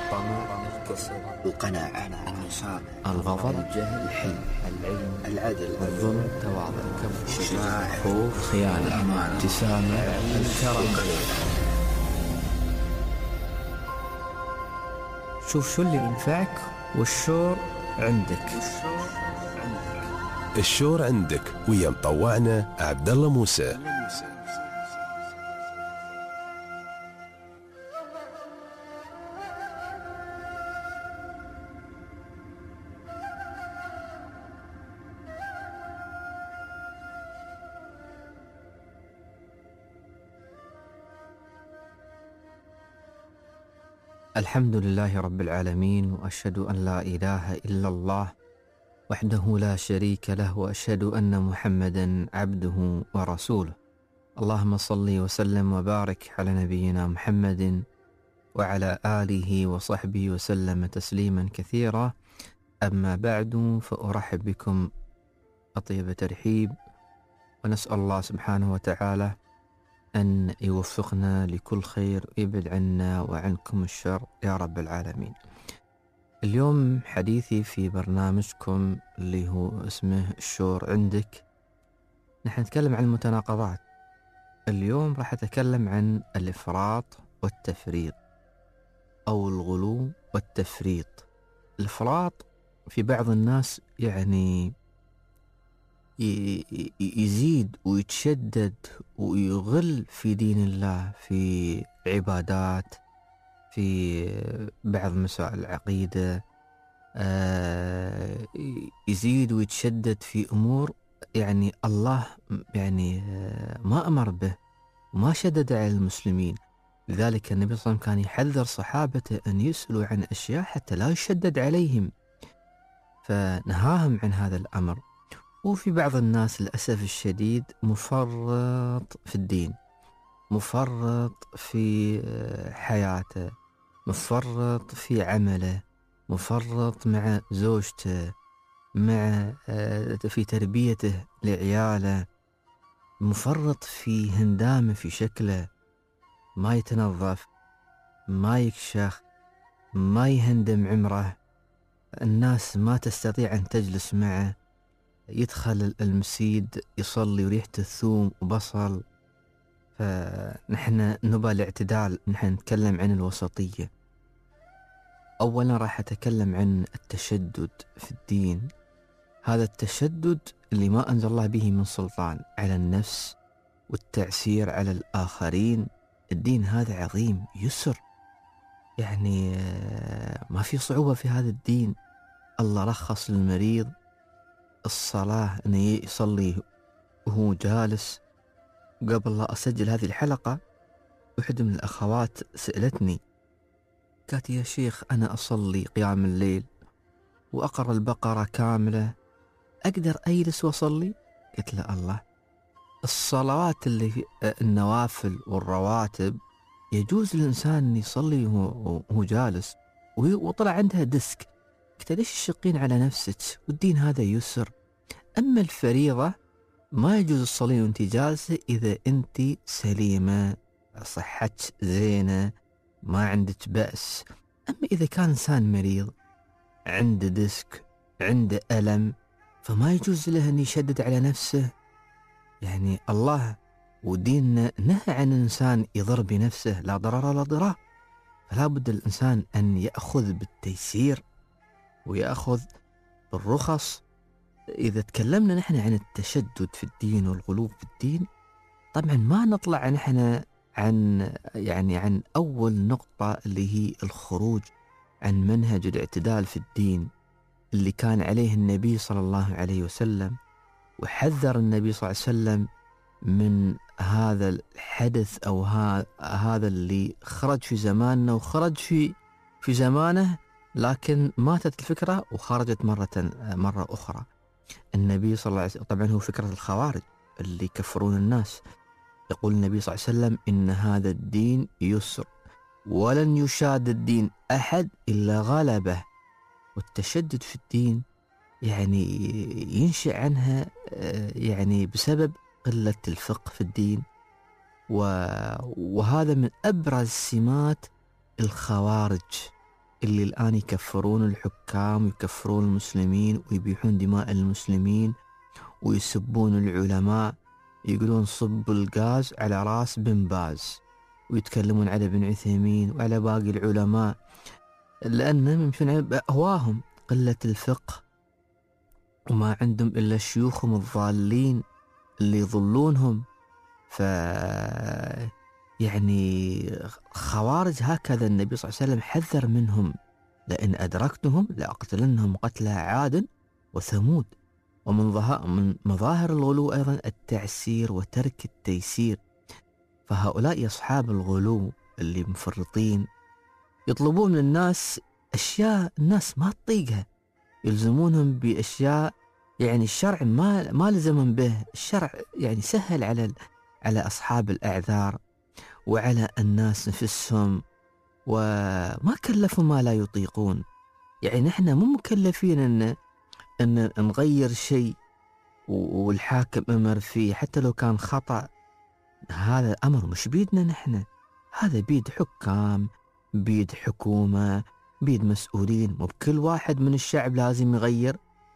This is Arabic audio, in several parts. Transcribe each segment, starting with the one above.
الطمع الكسل، القناعة، النشاط، الغضب الجهل، الحلم، العلم، العدل، الظلم، تواضع، الكبر، الشجاعة، الخوف، الخيانة، الأمانة، الابتسامة، الكرم. شوف شو اللي ينفعك والشور عندك. الشور عندك ويا مطوعنا عبد الله موسى. الحمد لله رب العالمين، وأشهد أن لا إله إلا الله وحده لا شريك له، وأشهد أن محمدا عبده ورسوله. اللهم صل وسلم وبارك على نبينا محمد وعلى آله وصحبه وسلم تسليما كثيرا. أما بعد، فأرحب بكم أطيب ترحيب، ونسأل الله سبحانه وتعالى أن يوفقنا لكل خير ويبعد عنا وعنكم الشر يا رب العالمين. اليوم حديثي في برنامجكم اللي هو اسمه الشور عندك، نحن نتكلم عن المتناقضات. اليوم راح أتكلم عن الإفراط والتفريط أو الغلو والتفريط. الإفراط في بعض الناس يعني يزيد ويتشدد ويغل في دين الله، في عبادات، في بعض مسائل العقيدة، يزيد ويتشدد في أمور يعني الله يعني ما أمر به، ما شدد على المسلمين. لذلك النبي صلى الله عليه وسلم كان يحذر صحابته أن يسألوا عن أشياء حتى لا يشدد عليهم، فنهاهم عن هذا الأمر. وفي بعض الناس للأسف الشديد مفرط في الدين، مفرط في حياته، مفرط في عمله، مفرط مع زوجته، مع في تربيته لعياله، مفرط في هندامه في شكله، ما يتنظف، ما يكشخ، ما يهندم عمره، الناس ما تستطيع أن تجلس معه، يدخل المسجد يصلي وريحته ثوم وبصل. فنحن نبى الاعتدال، نحن نتكلم عن الوسطية. أولا راح أتكلم عن التشدد في الدين. هذا التشدد اللي ما أنزل الله به من سلطان على النفس والتعسير على الآخرين. الدين هذا عظيم، يسر، يعني ما في صعوبة في هذا الدين. الله رخص للمريض الصلاة أنه يصلي وهو جالس. قبل لا أسجل هذه الحلقة، واحدة من الأخوات سألتني، قالت يا شيخ أنا أصلي قيام الليل وأقرأ البقرة كاملة، أقدر أجلس وأصلي؟ قلت له الله، الصلوات اللي في النوافل والرواتب يجوز للإنسان أن يصلي وهو جالس، وطلع عندها ديسك. قلت ليش تشقين على نفسك؟ والدين هذا يسر. أما الفريضة ما يجوز الصلاة وانت جالسة إذا انت سليمة، صحتك زينة، ما عندك بأس. أما إذا كان إنسان مريض عنده ديسك، عنده ألم، فما يجوز له أن يشدد على نفسه. يعني الله وديننا نهى عن الإنسان يضر بنفسه، لا ضرر ولا ضرار. فلا بد الإنسان أن يأخذ بالتيسير ويأخذ بالرخص. إذا تكلمنا نحن عن التشدد في الدين والغلو في الدين، طبعا ما نطلع نحن عن أول نقطة اللي هي الخروج عن منهج الاعتدال في الدين اللي كان عليه النبي صلى الله عليه وسلم. وحذر النبي صلى الله عليه وسلم من هذا الحدث أو هذا اللي خرج في زماننا وخرج في زمانه، لكن ماتت الفكرة وخرجت مرة أخرى. النبي صلى الله عليه وسلم طبعا هو فكرة الخوارج اللي يكفرون الناس. يقول النبي صلى الله عليه وسلم إن هذا الدين يسر ولن يشاد الدين أحد إلا غلبه. والتشدد في الدين يعني ينشأ عنها يعني بسبب قلة الفقه في الدين، وهذا من أبرز سمات الخوارج اللي الآن يكفرون الحكام ويكفرون المسلمين ويبيحون دماء المسلمين ويسبون العلماء، يقولون صب الغاز على راس بن باز، ويتكلمون على ابن عثيمين وعلى باقي العلماء، لأنهم يمشون بأهواهم، قلة الفقه، وما عندهم إلا شيوخهم الضالين اللي يضلونهم. يعني خوارج هكذا النبي صلى الله عليه وسلم حذر منهم: لئن أدركتهم لأقتلنهم قتلى عاد وثمود. ومن مظاهر الغلو أيضا التعسير وترك التيسير. فهؤلاء أصحاب الغلو اللي مفرطين يطلبون من الناس أشياء الناس ما تطيقها، يلزمونهم بأشياء يعني الشرع ما لزمهم به. الشرع يعني سهل على أصحاب الأعذار وعلى الناس نفسهم، وما كلفوا ما لا يطيقون. يعني نحن مو مكلفين أن نغير شيء والحاكم أمر فيه حتى لو كان خطأ. هذا أمر مش بيدنا نحن، هذا بيد حكام، بيد حكومة، بيد مسؤولين. مو بكل واحد من الشعب لازم يغير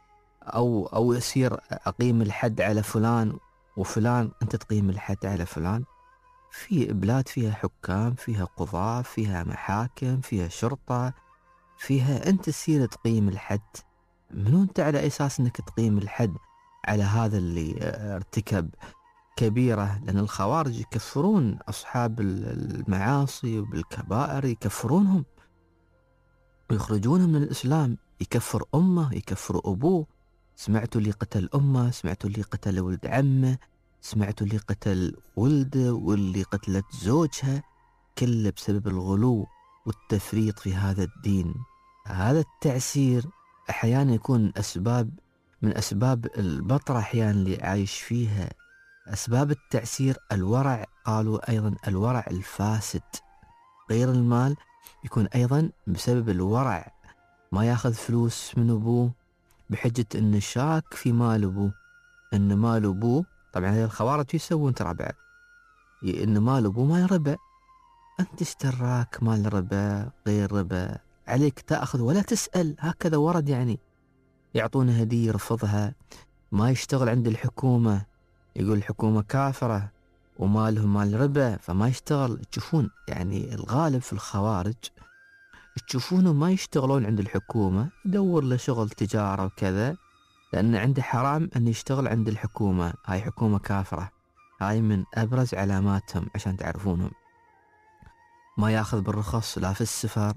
أو يصير أقيم الحد على فلان وفلان أنت تقيم الحد على فلان. في بلاد فيها حكام، فيها قضاة، فيها محاكم، فيها شرطة، فيها أنت تصير تقيم الحد. منو أنت على أساس أنك تقيم الحد على هذا اللي ارتكب كبيرة؟ لأن الخوارج يكفرون أصحاب المعاصي وبالكبائر، يكفرونهم ويخرجونهم من الإسلام. يكفر أمه، يكفر أبوه. سمعتوا اللي قتل أمه، سمعتوا اللي قتل ولد عمه، سمعتوا اللي قتل ولده واللي قتلت زوجها، كله بسبب الغلو والتفريط في هذا الدين. هذا التعسير أحيانا يكون من أسباب البطرة أحيانا اللي عايش فيها. أسباب التعسير الورع، قالوا أيضا الورع الفاسد. غير المال يكون أيضا بسبب الورع، ما ياخذ فلوس من أبوه بحجة أنه شاك في مال أبوه، أن مال أبوه طبعا هذه الخوارج يسوون ترى بعد، أن مال أبوه ما يربى. أنت اشتراك مال ربا غير ربا، عليك تأخذ ولا تسأل، هكذا ورد. يعني يعطونه هدية يرفضها، ما يشتغل عند الحكومة، يقول الحكومة كافرة ومالهم مال ربا فما يشتغل. تشوفون يعني الغالب في الخوارج تشوفونه ما يشتغلون عند الحكومة، يدور له شغل تجارة وكذا، لأن عنده حرام أن يشتغل عند الحكومة. هاي حكومة كافرة، هاي من أبرز علاماتهم عشان تعرفونهم. ما ياخذ بالرخص لا في السفر،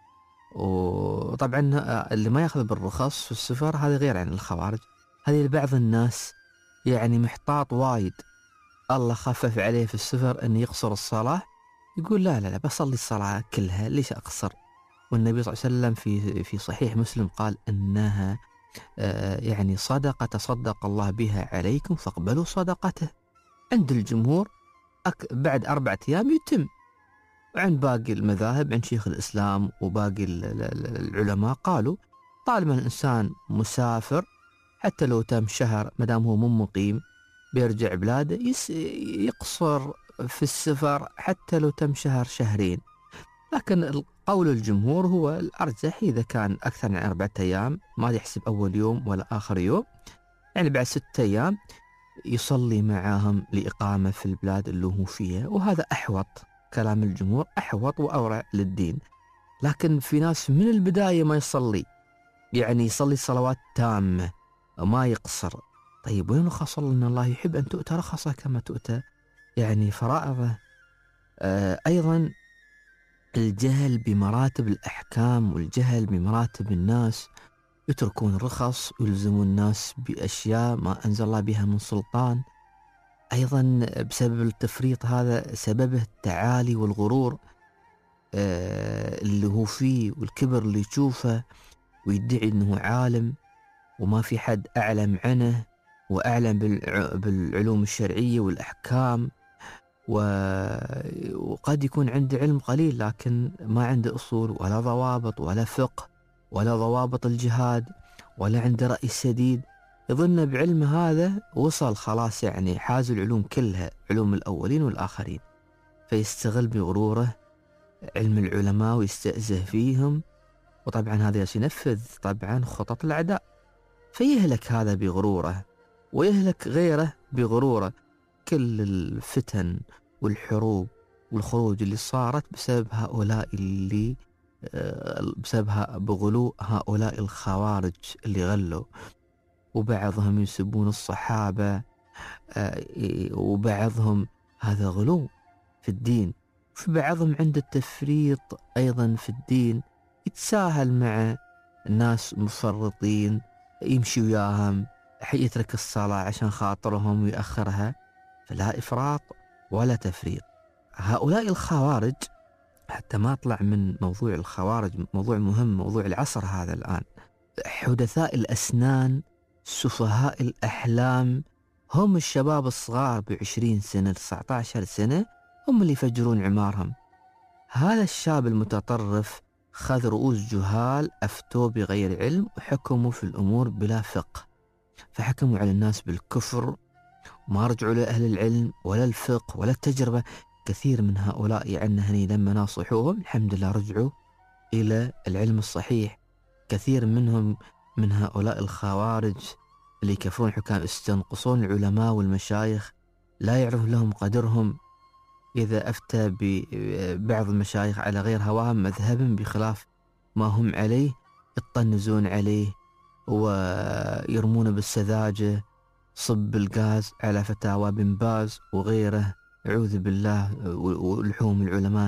وطبعا اللي ما ياخذ بالرخص في السفر هذا غير عن الخوارج. هذه لبعض الناس يعني محتاط وايد، الله خفف عليه في السفر أن يقصر الصلاة، يقول لا بصلي الصلاة كلها، ليش أقصر؟ والنبي صلى الله عليه وسلم في صحيح مسلم قال إنها يعني صدقة تصدق الله بها عليكم فاقبلوا صدقته. عند الجمهور بعد 4 أيام يتم. وعند باقي المذاهب، عند شيخ الإسلام وباقي العلماء قالوا طالما الإنسان مسافر حتى لو تم شهر مدام هو مو مقيم بيرجع بلاده يقصر في السفر حتى لو تم شهر شهرين. لكن قول الجمهور هو الأرجح، إذا كان أكثر من 4 أيام ما يحسب أول يوم ولا آخر يوم، يعني بعد 6 أيام يصلي معاهم لإقامة في البلاد اللي هو فيها. وهذا أحوط، كلام الجمهور أحوط وأورع للدين. لكن في ناس من البداية ما يصلي، يعني يصلي صلوات تامة وما يقصر. طيب وين رخص الله؟ إن الله يحب أن تؤتى رخصه كما تؤتى يعني فرائضه. أيضا الجهل بمراتب الأحكام والجهل بمراتب الناس، يتركون الرخص ويلزمون الناس بأشياء ما أنزل الله بها من سلطان. أيضا بسبب التفريط هذا سببه التعالي والغرور اللي هو فيه، والكبر اللي يشوفه، ويدعي أنه عالم وما في حد أعلم عنه وأعلم بالعلوم الشرعية والأحكام، وقد يكون عنده علم قليل لكن ما عنده أصول ولا ضوابط ولا فقه ولا ضوابط الجهاد ولا عنده رأي سديد. يظن بعلم هذا وصل خلاص، يعني حاز العلوم كلها، علوم الأولين والآخرين، فيستغل بغروره علم العلماء ويستأذه فيهم وطبعا هذا ينفذ طبعا خطط الأعداء، فيهلك هذا بغروره ويهلك غيره بغروره. كل الفتن والحروب والخروج اللي صارت بسبب هؤلاء اللي بغلو هؤلاء الخوارج اللي غلوا، وبعضهم يسبون الصحابة، وبعضهم هذا غلو في الدين. في بعضهم عنده التفريط أيضا في الدين، يتساهل مع الناس مفرطين، يمشي وياهم، يترك الصلاة عشان خاطرهم ويأخرها، فلا إفراط ولا تفريط. هؤلاء الخوارج، حتى ما أطلع من موضوع الخوارج، موضوع مهم، موضوع العصر هذا الآن، حدثاء الأسنان، سفهاء الأحلام، هم الشباب الصغار ب20 سنة 19 سنة هم اللي يفجرون عمارهم. هذا الشاب المتطرف خذ رؤوس جهال أفتوا بغير علم وحكموا في الأمور بلا فقه، فحكموا على الناس بالكفر، وما رجعوا لأهل العلم ولا الفقه ولا التجربة. كثير من هؤلاء يعني هني لما ناصحوهم الحمد لله رجعوا إلى العلم الصحيح. كثير منهم من هؤلاء الخوارج اللي يكفرون حكام يستنقصون العلماء والمشايخ، لا يعرف لهم قدرهم. إذا أفتى ببعض المشايخ على غير هواهم مذهبهم بخلاف ما هم عليه، يطنزون عليه ويرمون بالسذاجة، صب الغاز على فتاوى بن باز وغيره، أعوذ بالله. ولحوم العلماء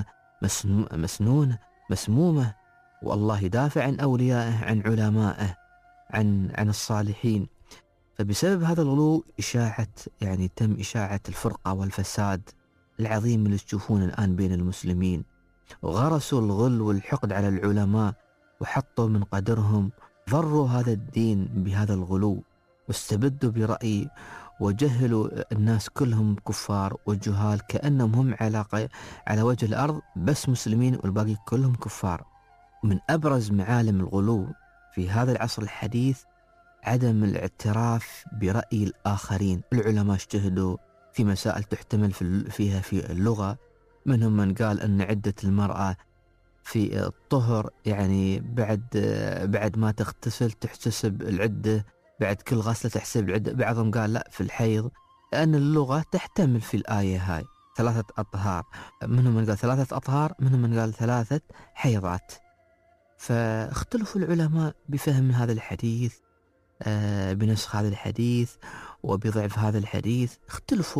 مسمومة، والله يدافع عن أوليائه، عن علمائه، عن الصالحين. فبسبب هذا الغلو تم إشاعة الفرقة والفساد العظيم اللي تشوفونه الآن بين المسلمين، وغرسوا الغل والحقد على العلماء وحطوا من قدرهم، ضروا هذا الدين بهذا الغلو، واستبدوا برأي، وجهلوا الناس كلهم كفار وجهال، كأنهم هم على وجه الأرض بس مسلمين والباقي كلهم كفار. من أبرز معالم الغلو في هذا العصر الحديث عدم الاعتراف برأي الآخرين. العلماء اجتهدوا في مسائل تحتمل فيها في اللغة، منهم من قال أن عدة المرأة في الطهر يعني بعد ما تغتسل تحتسب العدة، بعد كل غسلة تحسب العدة. بعضهم قال لا في الحيض، لأن اللغة تحتمل في الآية هاي 3 أطهار، منهم من قال 3 أطهار، منهم من قال 3 حيضات. فاختلفوا العلماء بفهم هذا الحديث، بنسخ هذا الحديث وبضعف هذا الحديث، اختلفوا.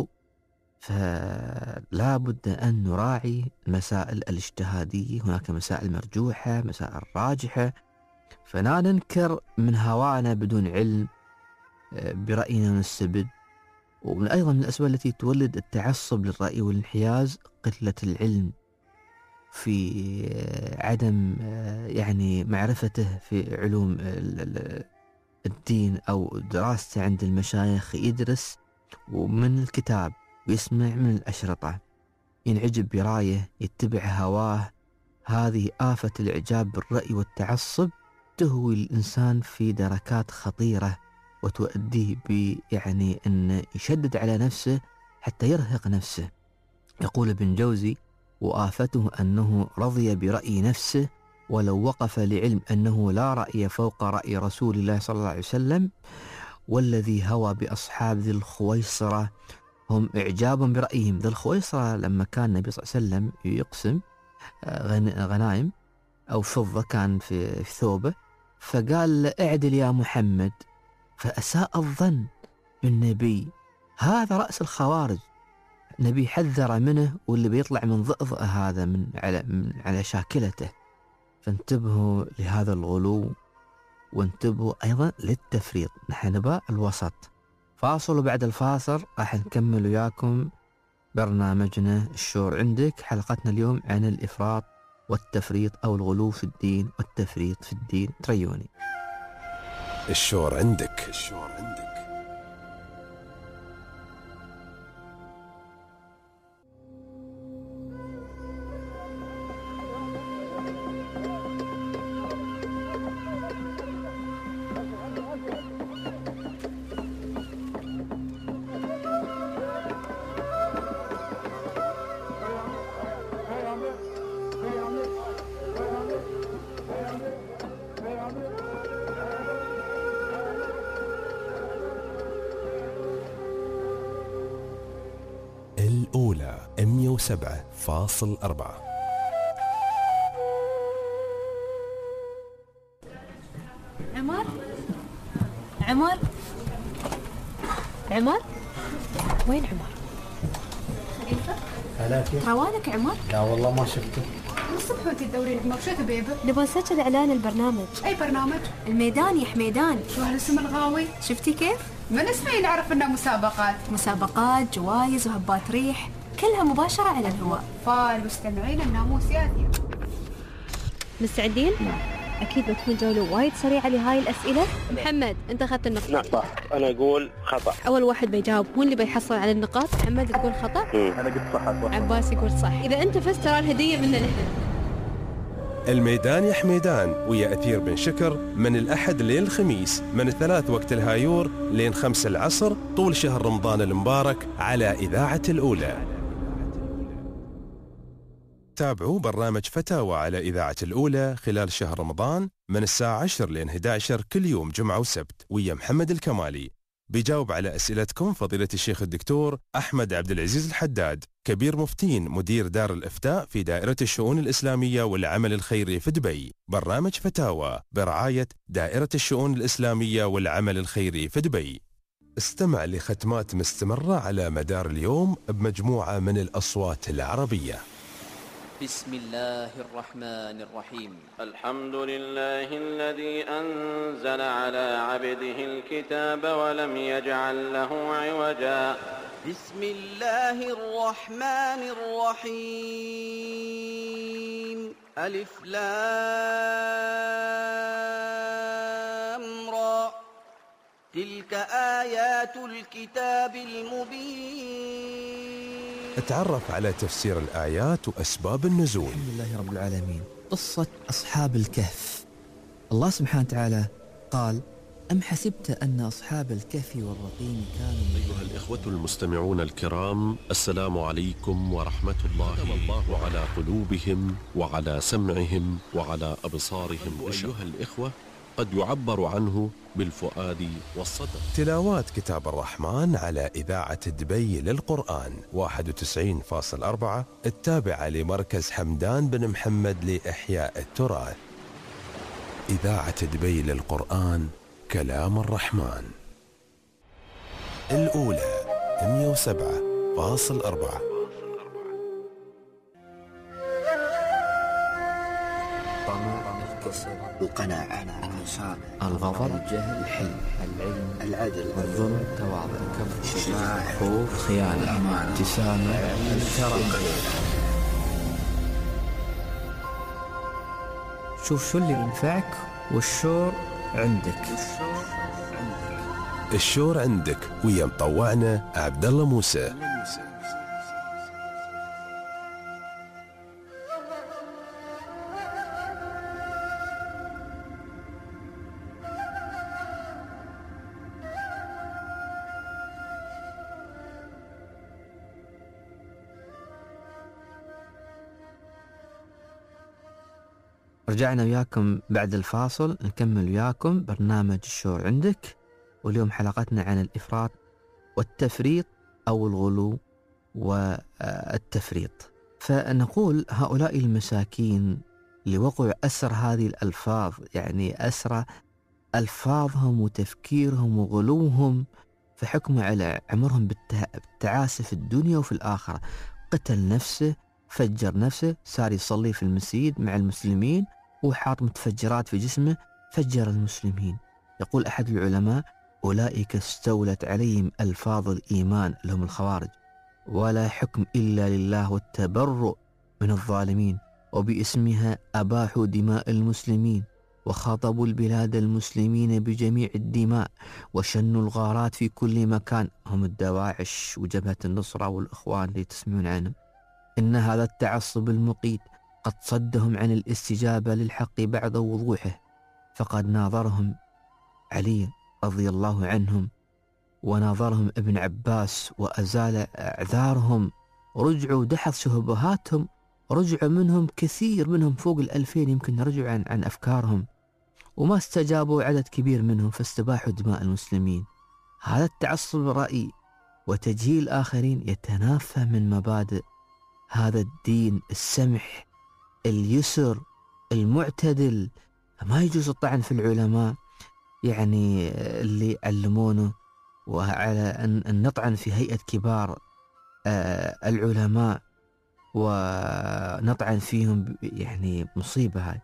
فلا بد أن نراعي المسائل الاجتهادية، هناك مسائل مرجوحة، مسائل راجحة، فلا ننكر من هوانا بدون علم برأينا نستبد. ومن أيضا من الأسباب التي تولد التعصب للرأي والانحياز قلة العلم، في عدم معرفته في علوم الدين أو دراسته عند المشايخ. يدرس ومن الكتاب ويسمع من الأشرطة، ينعجب برايه، يتبع هواه. هذه آفة الإعجاب بالرأي والتعصب تهوي الإنسان في دركات خطيرة، وتؤديه أن يشدد على نفسه حتى يرهق نفسه. يقول ابن جوزي: وآفته أنه رضي برأي نفسه ولو وقف لعلم أنه لا رأي فوق رأي رسول الله صلى الله عليه وسلم، والذي هوى بأصحاب ذي الخويصرة هم إعجاب برأيهم. ذي الخويصرة لما كان النبي صلى الله عليه وسلم يقسم غنائم أو فضة كان في ثوبه، فقال: اعدل يا محمد، فأساء الظن بالنبي. هذا رأس الخوارج، النبي حذر منه، واللي بيطلع من ضئضئه هذا من على شاكلته. فانتبهوا لهذا الغلو، وانتبهوا أيضا للتفريط. نحن نبغى الوسط. فاصل، وبعد الفاصل راح نكمل وياكم برنامجنا الشور عندك. حلقتنا اليوم عن الإفراط والتفريط، أو الغلو في الدين والتفريط في الدين. تريوني. الشور عندك. الأولى 107.4. عمر عمر عمر وين عمر؟ هلا كيف؟ روانك عمر؟ لا والله ما شفته. من الصبح وانت تدورين عمر، شو تبي به؟ نبغى نسجل اعلان البرنامج. اي برنامج؟ الميدان يا حميدان. شو هالاسم الغاوي؟ شفتي كيف؟ من اسمي نعرف انها مسابقات، جوائز وهبات ريح، كلها مباشرة على الهواء. فالمستمعين الناموسيات. مستعدين؟ أكيد بتكون جولة وايد سريعة لهاي الأسئلة. محمد أنت أخذت النقطة. نعم صح، أنا أقول خطأ. أول واحد بيجاوب هو اللي بيحصل على النقاط. محمد تقول خطأ. أنا قلت صح. عباس يقول صح. إذا أنت فزت ترى الهدية منا نحن. الميدان يا حميدان ويا أثير بن شكر من الأحد لين الخميس من 3 وقت الهايور لين 5 العصر طول شهر رمضان المبارك على إذاعة الأولى. تابعوا برنامج فتاوى على إذاعة الأولى خلال شهر رمضان من الساعة 10 لين 11 كل يوم جمعة وسبت ويا محمد الكمالي. بيجاوب على أسئلتكم فضيلة الشيخ الدكتور أحمد عبد العزيز الحداد، كبير مفتين مدير دار الإفتاء في دائرة الشؤون الإسلامية والعمل الخيري في دبي. برنامج فتاوى برعاية دائرة الشؤون الإسلامية والعمل الخيري في دبي. استمع لختمات مستمرة على مدار اليوم بمجموعة من الأصوات العربية. بسم الله الرحمن الرحيم. الحمد لله الذي أنزل على عبده الكتاب ولم يجعل له عوجا. بسم الله الرحمن الرحيم. ألف لام را. تلك آيات الكتاب المبين. اتعرف على تفسير الآيات وأسباب النزول. الحمد لله رب العالمين. قصة أصحاب الكهف. الله سبحانه وتعالى قال: أم حسبت أن أصحاب الكهف والرقيم كانوا. أيها الإخوة المستمعون الكرام، السلام عليكم ورحمة الله. الله على قلوبهم وعلى سمعهم وعلى أبصارهم. أيها الإخوة، قد يعبر عنه بالفؤاد والصدر. تلاوات كتاب الرحمن على إذاعة دبي للقرآن 91.4 التابعة لمركز حمدان بن محمد لإحياء التراث. إذاعة دبي للقرآن، كلام الرحمن. الأولى 107.4. القناعة، الإنصاف، الغضب، الجهل، الحلم، العلم، العدل، الظلم، التواضع، الكبر، الشجاعة، الخوف، الخيانة، الأمانة، الابتسامة، الكرم. شوف شو اللي ينفعك والشور عندك. الشور عندك ويا مطوعنا عبد الله موسى. رجعنا وياكم بعد الفاصل نكمل وياكم برنامج الشور عندك، واليوم حلقتنا عن الإفراط والتفريط أو الغلو والتفريط. فنقول هؤلاء المساكين اللي وقعوا أسر هذه الألفاظ، يعني أسر ألفاظهم وتفكيرهم وغلوهم، فحكموا على عمرهم بالتعاسة في الدنيا وفي الآخرة. قتل نفسه، فجر نفسه، صار يصلي في المسجد مع المسلمين وحاط متفجرات في جسمه، فجر المسلمين. يقول أحد العلماء: أولئك استولت عليهم ألفاظ الإيمان، لهم الخوارج، ولا حكم إلا لله والتبرؤ من الظالمين، وباسمها أباحوا دماء المسلمين وخاطبوا البلاد المسلمين بجميع الدماء وشنوا الغارات في كل مكان. هم الدواعش وجبهة النصرة والإخوان اللي تسمعون عنهم. إن هذا التعصب المقيت قد صدهم عن الاستجابة للحق بعد وضوحه، فقد ناظرهم علي رضي الله عنهم وناظرهم ابن عباس وأزال أعذارهم، رجعوا دحض شبهاتهم، رجعوا منهم كثير منهم فوق 2000 يمكن رجعوا عن أفكارهم، وما استجابوا عدد كبير منهم فاستباحوا دماء المسلمين. هذا التعصب الرأي وتجهيل الآخرين يتنافى من مبادئ هذا الدين السمح اليسر المعتدل. ما يجوز الطعن في العلماء يعني اللي علمونه، وعلى أن نطعن في هيئة كبار العلماء ونطعن فيهم يعني مصيبة هاي.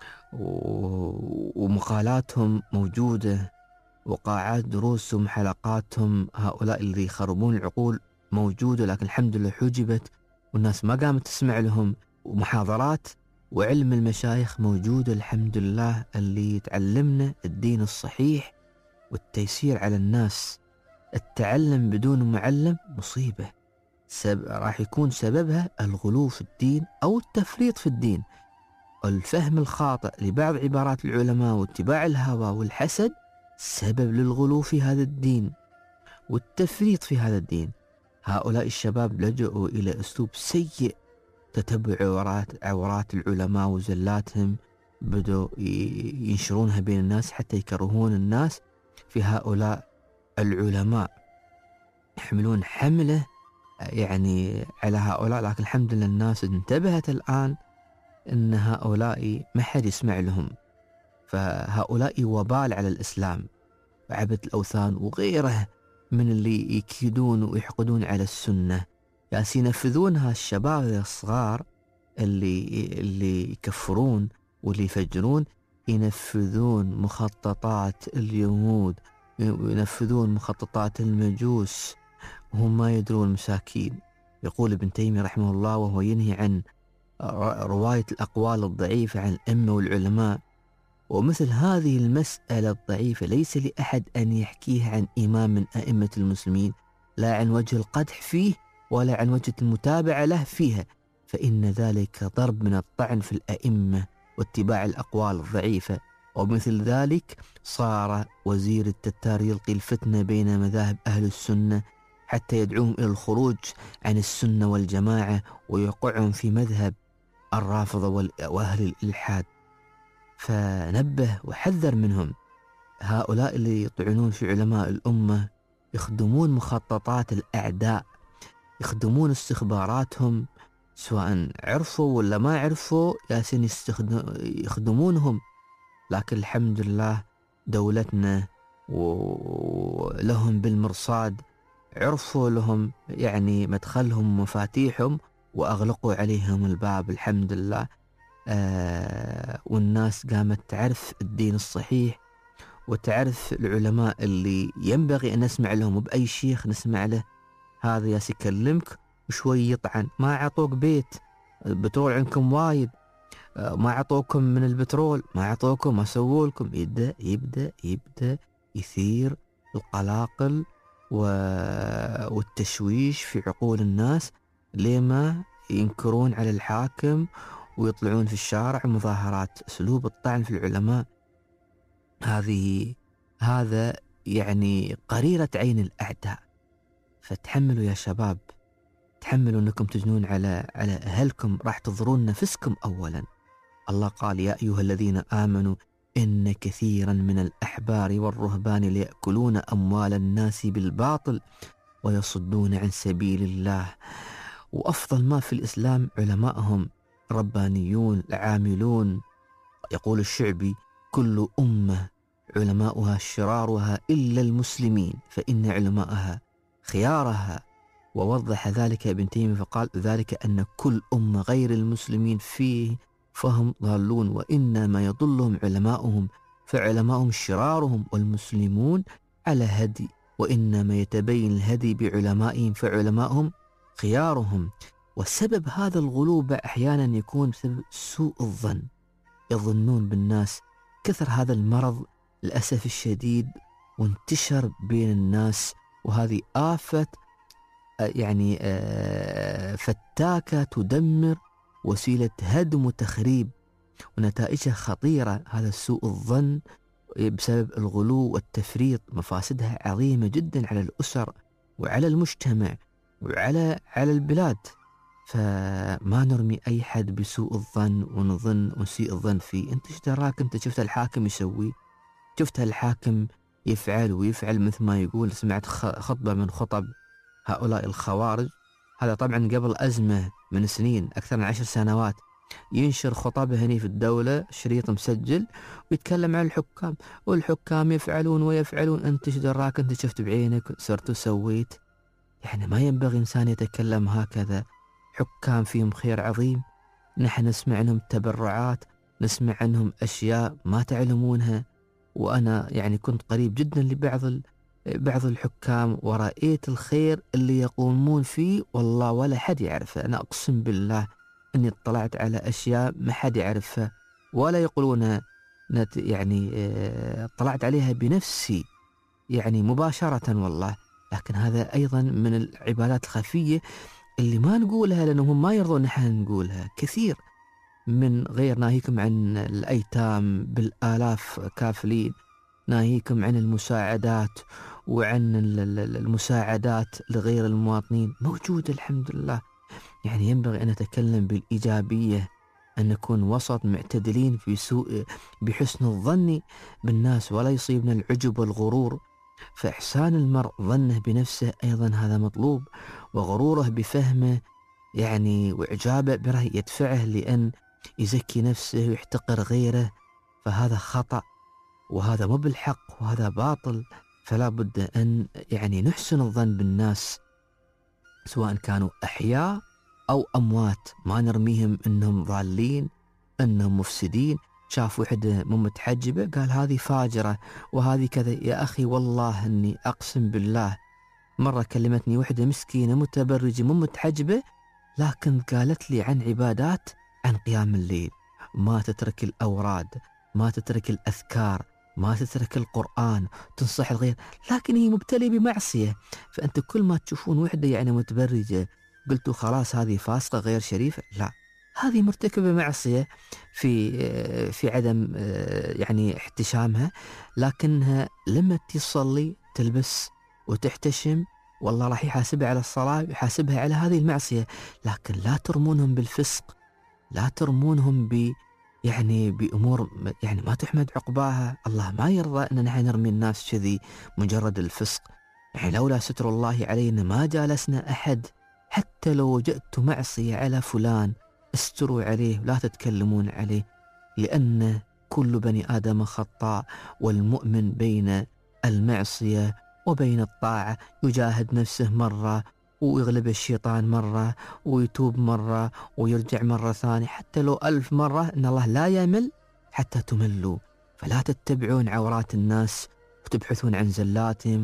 ومقالاتهم موجودة، وقاعات دروسهم حلقاتهم هؤلاء اللي يخربون العقول موجودة، لكن الحمد لله حجبت والناس ما قامت تسمع لهم. ومحاضرات وعلم المشايخ موجودة الحمد لله اللي تعلمنا الدين الصحيح والتيسير على الناس. التعلم بدون معلم مصيبة، راح يكون سببها الغلو في الدين أو التفريط في الدين. الفهم الخاطئ لبعض عبارات العلماء واتباع الهوى والحسد سبب للغلو في هذا الدين والتفريط في هذا الدين. هؤلاء الشباب لجأوا إلى أسلوب سيء، تتبع عورات العلماء وزلاتهم، بدوا ينشرونها بين الناس حتى يكرهون الناس في هؤلاء العلماء، يحملون حملة يعني على هؤلاء. لكن الحمد لله الناس انتبهت الآن أن هؤلاء ما حد يسمع لهم، فهؤلاء وبال على الإسلام وعبد الأوثان وغيره من اللي يكيدون ويحقدون على السنة. ياسين ينفذونها الشباب الصغار اللي يكفرون واللي يفجرون، ينفذون مخططات اليهود وينفذون مخططات المجوس وهم ما يدرون مساكين. يقول ابن تيمية رحمه الله وهو ينهي عن رواية الأقوال الضعيفة عن الأئمة والعلماء: ومثل هذه المسألة الضعيفة ليس لأحد أن يحكيها عن إمام من أئمة المسلمين، لا عن وجه القدح فيه ولا عن وجه المتابعة له فيها، فإن ذلك ضرب من الطعن في الأئمة واتباع الأقوال الضعيفة. ومثل ذلك صار وزير التتار يلقي الفتنة بين مذاهب أهل السنة حتى يدعوهم إلى الخروج عن السنة والجماعة ويوقعهم في مذهب الرافضة وأهل الإلحاد. فنبه وحذر منهم. هؤلاء اللي يطعنون في علماء الأمة يخدمون مخططات الأعداء، يخدمون استخباراتهم، سواء عرفوا ولا ما عرفوا ياسين يخدمونهم. لكن الحمد لله دولتنا ولهم بالمرصاد، عرفوا لهم يعني مدخلهم ومفاتيحهم وأغلقوا عليهم الباب الحمد لله. والناس قامت تعرف الدين الصحيح وتعرف العلماء اللي ينبغي أن نسمع لهم. بأي شيخ نسمع له، هذا ياس يكلمك وشوي يطعن، ما عطوك بيت، البترول عندكم وايد، ما عطوكم من البترول، ما عطوكم، ما سووا لكم. يبدأ يثير القلاقل والتشويش في عقول الناس لما ينكرون على الحاكم ويطلعون في الشارع مظاهرات. أسلوب الطعن في العلماء هذا يعني قريرة عين الأعداء. فتحملوا يا شباب، تحملوا أنكم تجنون على أهلكم، راح تضرون نفسكم أولا. الله قال: يا أيها الذين آمنوا إن كثيرا من الأحبار والرهبان ليأكلون أموال الناس بالباطل ويصدون عن سبيل الله. وأفضل ما في الإسلام علماءهم ربانيون العاملون. يقول الشعبي: كل أمة علماؤها شرارها إلا المسلمين فإن علماءها خيارها. ووضح ذلك ابن تيمية فقال: ذلك أن كل أمة غير المسلمين فيه فهم ضالون، وإنما يضلهم علماؤهم، فعلماؤهم شرارهم والمسلمون على هدي، وإنما يتبين الهدي بعلمائهم فعلماؤهم خيارهم. وسبب هذا الغلو أحيانا يكون بسبب سوء الظن، يظنون بالناس. كثر هذا المرض للأسف الشديد وانتشر بين الناس، وهذه آفة يعني فتاكة تدمر، وسيلة هدم وتخريب، ونتائجها خطيرة. هذا سوء الظن بسبب الغلو والتفريط مفاسدها عظيمة جدا على الأسر وعلى المجتمع وعلى البلاد. فما نرمي أي حد بسوء الظن ونظن ونسيء الظن فيه. أنت ايش دراك؟ أنت شفت الحاكم يسوي، شفت الحاكم يفعل ويفعل مثل ما يقول. سمعت خطبة من خطب هؤلاء الخوارج. هذا طبعا قبل أزمة من سنين، أكثر من 10 سنوات، ينشر خطبه هني في الدولة، شريط مسجل، ويتكلم عن الحكام، والحكام يفعلون ويفعلون، أنت ايش دراك، أنت شفت بعينك، صرت وسويت. يعني ما ينبغي إنسان يتكلم هكذا. حكام فيهم خير عظيم، نحن نسمع عنهم تبرعات، نسمع عنهم أشياء ما تعلمونها. وأنا يعني كنت قريب جدا بعض الحكام، ورأيت الخير اللي يقومون فيه، والله ولا حد يعرفه. أنا أقسم بالله أني اطلعت على أشياء ما حد يعرفها ولا يقولونها، يعني اطلعت عليها بنفسي يعني مباشرة والله. لكن هذا أيضا من العبادات الخفية اللي ما نقولها لأنهم ما يرضون نحن نقولها. كثير من غير ناهيكم عن الأيتام بالآلاف كافلين، ناهيكم عن المساعدات وعن المساعدات لغير المواطنين، موجودة الحمد لله. يعني ينبغي أن نتكلم بالإيجابية، أن نكون وسط معتدلين بحسن الظن بالناس، ولا يصيبنا العجب والغرور. فإحسان المرء ظنه بنفسه أيضا هذا مطلوب، وغروره بفهمه يعني وإعجابه برأيه يدفعه لأن يزكي نفسه ويحتقر غيره، فهذا خطأ، وهذا مو بالحق، وهذا باطل. فلا بد أن يعني نحسن الظن بالناس سواء كانوا أحياء أو أموات، ما نرميهم أنهم ضالين، أنهم مفسدين. شاف وحدة مو متحجبة قال هذه فاجرة وهذه كذا. يا أخي والله أني أقسم بالله مرة كلمتني وحدة مسكينة متبرجة مو متحجبة، لكن قالت لي عن عبادات، عن قيام الليل، ما تترك الأوراد، ما تترك الأذكار، ما تترك القرآن، تنصح الغير، لكن هي مبتلية بمعصية. فأنت كل ما تشوفون وحدة يعني متبرجة قلتوا خلاص هذه فاسقة غير شريفة، لا، هذه مرتكبة معصية في عدم يعني احتشامها، لكنها لما تصلي تلبس وتحتشم، والله راح يحاسبها على الصلاة ويحاسبها على هذه المعصية. لكن لا ترمونهم بالفسق، لا ترمونهم يعني بأمور يعني ما تحمد عقباها. الله ما يرضى أن نحن نرمي الناس كذي مجرد الفسق. يعني لولا ستر الله علينا ما جالسنا أحد، حتى لو وجدت معصية على فلان استروا عليه ولا تتكلمون عليه، لأن كل بني آدم خطاء، والمؤمن بين المعصية وبين الطاعة يجاهد نفسه مرة ويغلب الشيطان مرة ويتوب مرة ويرجع مرة ثانية، حتى لو 1000 مرة، إن الله لا يمل حتى تملوا. فلا تتبعون عورات الناس وتبحثون عن زلاتهم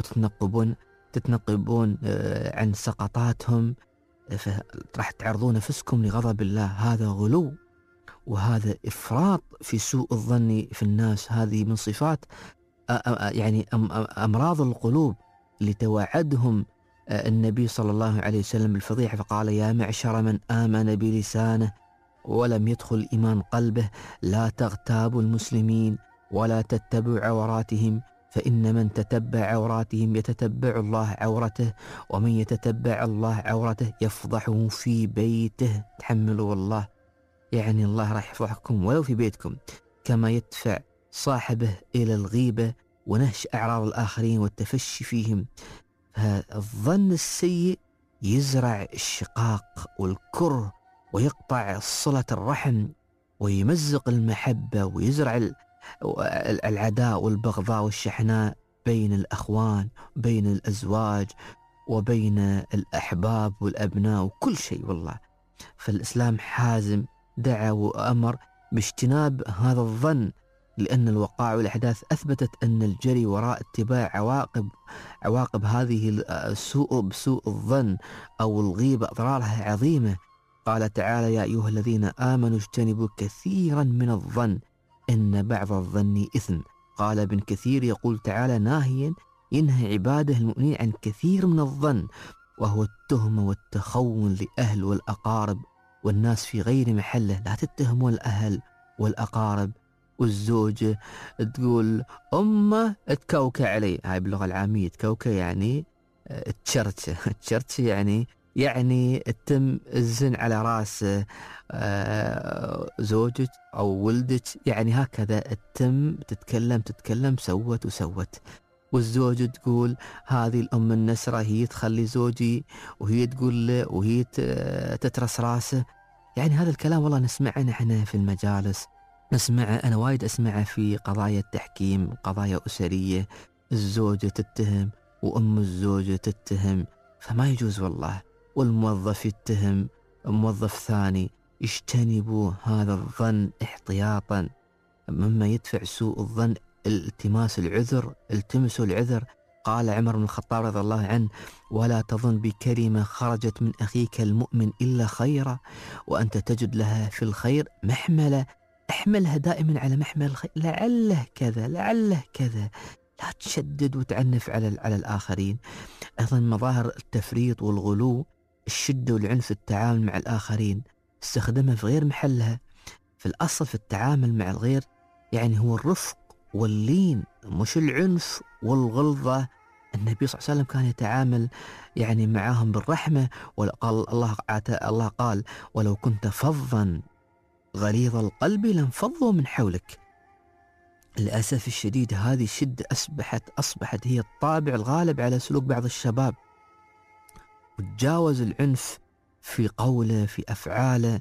وتتنقبون عن سقطاتهم، فراح تعرضون نفسكم لغضب الله. هذا غلو، وهذا إفراط في سوء الظن في الناس. هذه من صفات يعني أمراض القلوب اللي توعدهم النبي صلى الله عليه وسلم بالفضيحة، فقال يا معشر من آمن بلسانه ولم يدخل الإيمان قلبه لا تغتابوا المسلمين ولا تتبعوا عوراتهم، فإن من تتبع عوراتهم يتتبع الله عورته، ومن يتتبع الله عورته يفضحه في بيته. تحملوا والله، يعني الله راح يفضحكم ولو في بيتكم، كما يدفع صاحبه إلى الغيبة ونهش أعراض الآخرين والتفشي فيهم. فالظن السيء يزرع الشقاق والكره ويقطع صلة الرحم ويمزق المحبة ويزرع العداء والبغضاء والشحناء بين الأخوان، بين الأزواج، وبين الأحباب والأبناء وكل شيء والله. فالإسلام حازم، دعا وأمر باجتناب هذا الظن، لأن الوقائع والأحداث أثبتت أن الجري وراء اتباع عواقب هذه بسوء الظن أو الغيبة أضرارها عظيمة. قال تعالى يا أيها الذين آمنوا اجتنبوا كثيرا من الظن إن بعض الظن إثم. قال ابن كثير يقول تعالى ناهيا ينهى عباده المؤمنين عن كثير من الظن، وهو التهمة والتخون لأهل والأقارب والناس في غير محله. لا تتهموا الأهل والأقارب. والزوجة تقول أمه تكوكى علي، هاي باللغة العامية تكوكى يعني تشرتش يعني تم الزن على راس زوجك أو ولدك، يعني هكذا تتكلم سوت. والزوجة تقول هذه الأم النسرة هي تخلي زوجي، وهي تقول له، وهي تترس راسه. يعني هذا الكلام والله نسمعه نحن في المجالس، نسمعه، أنا وايد أسمعه في قضايا التحكيم، قضايا أسرية، الزوجة تتهم وأم الزوجة تتهم، فما يجوز والله. والموظف يتهم موظف ثاني. اجتنبوا هذا الظن احتياطا مما يدفع سوء الظن. التماس العذر، التمسوا العذر. قال عمر بن الخطاب رضي الله عنه: ولا تظن بكلمة خرجت من أخيك المؤمن إلا خيرا، وأنت تجد لها في الخير محملة، احملها دائما على محمل الخير، لعله كذا لعله كذا. لا تشدد وتعنف على الآخرين. أيضا مظاهر التفريط والغلو، الشدة والعنف في التعامل مع الآخرين، استخدمها في غير محلها. في الأصل في التعامل مع الغير يعني هو الرفق واللين، مش العنف والغلظة. النبي صلى الله عليه وسلم كان يتعامل يعني معاهم بالرحمة، وقال الله قال: ولو كنت فظا غليظ القلب لانفضوا من حولك. للأسف الشديد هذه الشدة أصبحت هي الطابع الغالب على سلوك بعض الشباب، وتجاوز العنف في قوله في أفعاله.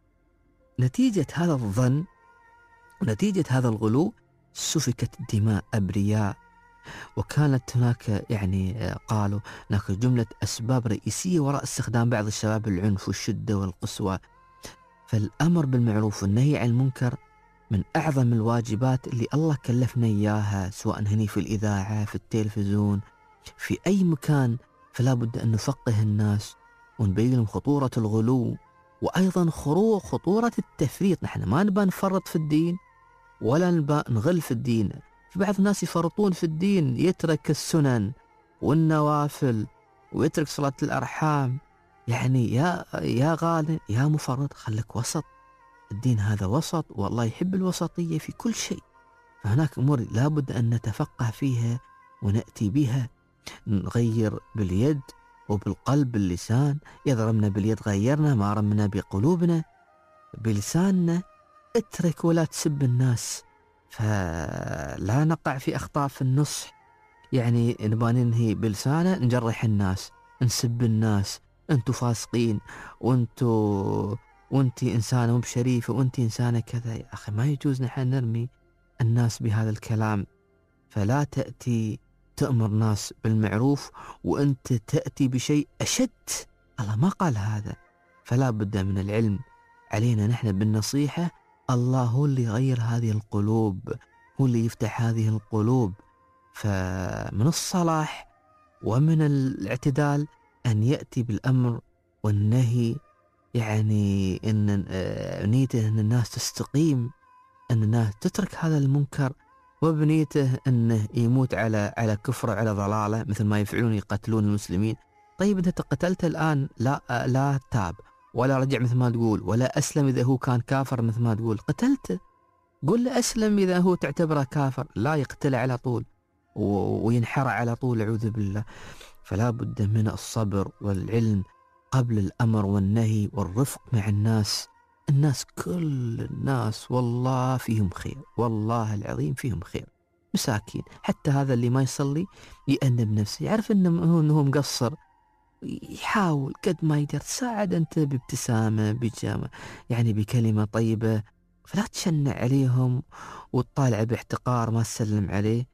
نتيجة هذا الظن ونتيجة هذا الغلو سفكت دماء أبرياء. وكانت هناك يعني قالوا هناك جملة أسباب رئيسية وراء استخدام بعض الشباب العنف والشدة والقسوة. فالأمر بالمعروف والنهي عن المنكر من أعظم الواجبات اللي الله كلفنا إياها، سواء هني في الإذاعة، في التلفزيون، في أي مكان. فلا بد أن نفقه الناس ونبين لهم خطورة الغلو، وأيضا خطورة التفريط. نحن ما نبى نفرط في الدين ولا نبى نغل في الدين. في بعض الناس يفرطون في الدين، يترك السنن والنوافل ويترك صلاة الأرحام. يعني يا غالي يا مفرط، خليك وسط. الدين هذا وسط، والله يحب الوسطية في كل شيء. فهناك أمور لابد أن نتفقه فيها ونأتي بها. نغير باليد وبالقلب باللسان. إذا رمنا باليد غيرنا، ما رمنا بقلوبنا بلساننا. اترك ولا تسب الناس، فلا نقع في أخطاء في النصح. يعني نبغى ننهي بلسانه نجرح الناس، نسب الناس، أنتوا فاسقين، وأنتي إنسانة مو بشريفة، وأنتي إنسانة كذا. يا أخي ما يجوز نحن نرمي الناس بهذا الكلام. فلا تأتي تأمر ناس بالمعروف وأنت تأتي بشيء أشد. الله ما قال هذا. فلا بد من العلم. علينا نحن بالنصيحة. الله هو اللي يغير هذه القلوب، هو اللي يفتح هذه القلوب. فمن الصلاح ومن الاعتدال أن يأتي بالأمر والنهي، يعني أن نيته أن الناس تستقيم، أن الناس تترك هذا المنكر، وبنيته أنه يموت على كفر على ضلالة، مثل ما يفعلون يقتلون المسلمين. طيب أنت قتلت الآن، لا تاب ولا رجع مثل ما تقول، ولا أسلم إذا هو كان كافر مثل ما تقول، قتلته. قل له أسلم إذا هو تعتبره كافر، لا يقتل على طول وينحرى على طول، أعوذ بالله. فلا بد من الصبر والعلم قبل الأمر والنهي والرفق مع الناس. الناس كل الناس والله فيهم خير، والله العظيم فيهم خير، مساكين. حتى هذا اللي ما يصلي يأنب نفسه، يعرف إنه مقصر، يحاول قد ما يقدر تساعد أنت بابتسامة، يعني بكلمة طيبة. فلا تشنع عليهم وتطالع باحتقار، ما تسلم عليه.